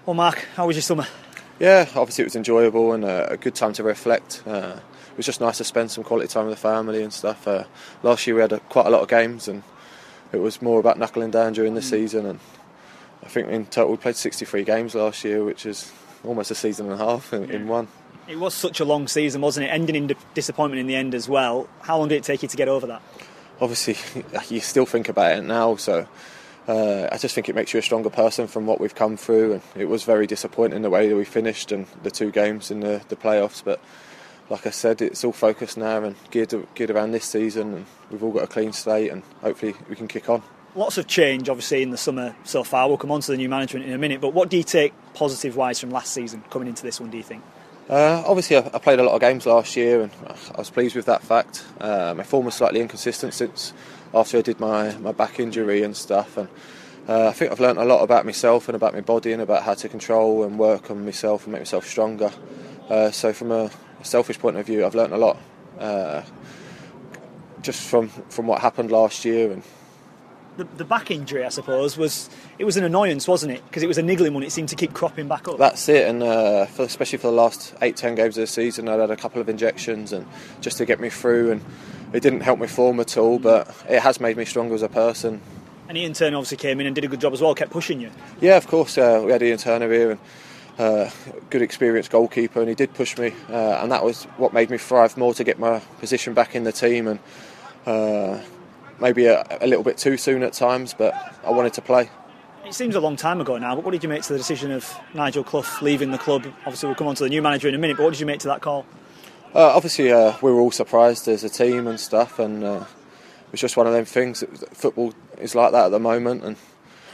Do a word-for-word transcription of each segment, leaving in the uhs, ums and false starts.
Well, Mark, how was your summer? Yeah, obviously it was enjoyable and a, a good time to reflect. Uh, it was just nice to spend some quality time with the family and stuff. Uh, last year we had a, quite a lot of games and it was more about knuckling down during the mm. season, and I think in total we played sixty-three games last year, which is almost a season and a half in, yeah. in one. It was such a long season, wasn't it? Ending in disappointment in the end as well. How long did it take you to get over that? Obviously, you still think about it now, so uh, I just think it makes you a stronger person from what we've come through. And it was very disappointing the way that we finished and the two games in the, the playoffs. But like I said, it's all focused now and geared, geared around this season, and we've all got a clean slate, and hopefully we can kick on. Lots of change, obviously, in the summer so far. We'll come on to the new management in a minute, but what do you take positive-wise from last season coming into this one, do you think? Uh, obviously, I, I played a lot of games last year, and I was pleased with that fact. Uh, my form was slightly inconsistent since after I did my, my back injury and stuff, and uh, I think I've learnt a lot about myself and about my body and about how to control and work on myself and make myself stronger. Uh, so from a selfish point of view, I've learnt a lot uh, just from, from what happened last year. And The, the back injury, I suppose, was it was an annoyance, wasn't it? Because it was a niggling one. It seemed to keep cropping back up. That's it, and uh, for, especially for the last eight, ten games of the season, I'd had a couple of injections, and just to get me through, and it didn't help my form at all, but it has made me stronger as a person. And Ian Turner obviously came in and did a good job as well, kept pushing you. Yeah, of course. Uh, we had Ian Turner here, and uh, good experienced goalkeeper, and he did push me, uh, and that was what made me thrive more to get my position back in the team. And. Uh, Maybe a, a little bit too soon at times, but I wanted to play. It seems a long time ago now, but what did you make to the decision of Nigel Clough leaving the club? Obviously we'll come on to the new manager in a minute, but what did you make to that call? Uh, obviously uh, we were all surprised as a team and stuff, and uh, it was just one of them things. Football is like that at the moment, and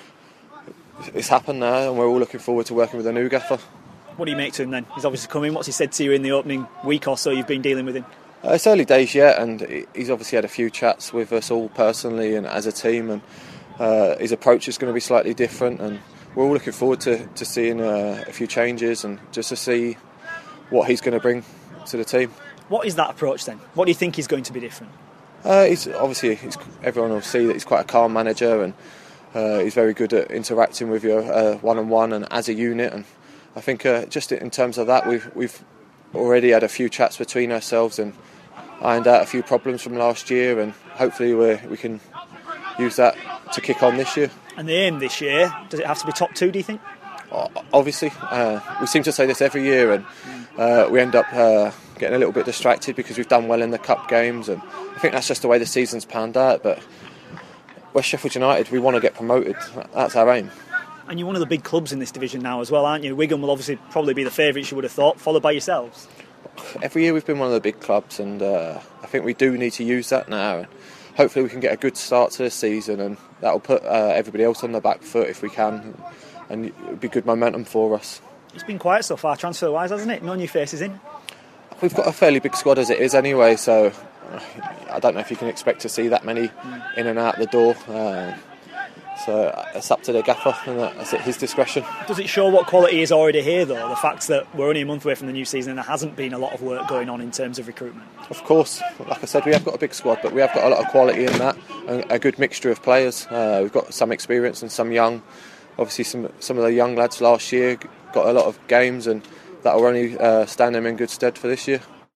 it's happened now, and we're all looking forward to working with a new gaffer. What do you make to him then? He's obviously come in. What's he said to you in the opening week or so you've been dealing with him? Uh, it's early days yet, and he's obviously had a few chats with us all personally and as a team, and uh, his approach is going to be slightly different, and we're all looking forward to, to seeing uh, a few changes and just to see what he's going to bring to the team. What is that approach then? What do you think is going to be different? Uh, he's obviously he's, everyone will see that he's quite a calm manager, and uh, he's very good at interacting with you uh, one-on-one and as a unit, and I think uh, just in terms of that we've we've already had a few chats between ourselves and ironed out a few problems from last year, and hopefully we we can use that to kick on this year. And the aim this year, does it have to be top two, do you think? Obviously, uh, we seem to say this every year, and uh, we end up uh, getting a little bit distracted because we've done well in the cup games, and I think that's just the way the season's panned out. But West Sheffield United, we want to get promoted. That's our aim. And you're one of the big clubs in this division now as well, aren't you? Wigan will obviously probably be the favourites, you would have thought, followed by yourselves. Every year we've been one of the big clubs, and uh, I think we do need to use that now. And hopefully we can get a good start to the season, and that will put uh, everybody else on the back foot if we can, and it'll be good momentum for us. It's been quiet so far transfer-wise, hasn't it? No new faces in. We've got a fairly big squad as it is anyway, so I don't know if you can expect to see that many mm. in and out the door. Uh, So it's up to the gaffer, and that's at his discretion. Does it show what quality is already here, though? The fact that we're only a month away from the new season and there hasn't been a lot of work going on in terms of recruitment? Of course. Like I said, we have got a big squad, but we have got a lot of quality in that, and a good mixture of players. Uh, we've got some experience and some young. Obviously, some some of the young lads last year got a lot of games, and that will only uh, stand them in good stead for this year.